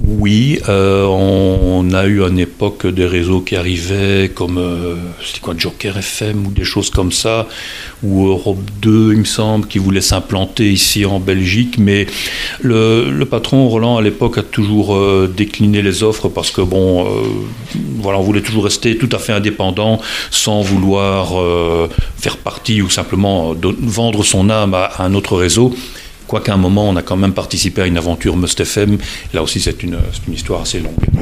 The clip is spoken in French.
Oui, on a eu à une époque des réseaux qui arrivaient comme c'était quoi, Joker FM ou des choses comme ça, ou Europe 2, il me semble, qui voulait s'implanter ici en Belgique, mais le patron Roland à l'époque a toujours décliné les offres parce que bon, voilà, on voulait toujours rester tout à fait indépendant sans vouloir faire partie ou simplement vendre son âme à un autre réseau. Quoiqu'à un moment, on a quand même participé à une aventure Must FM. Là aussi, c'est une histoire assez longue.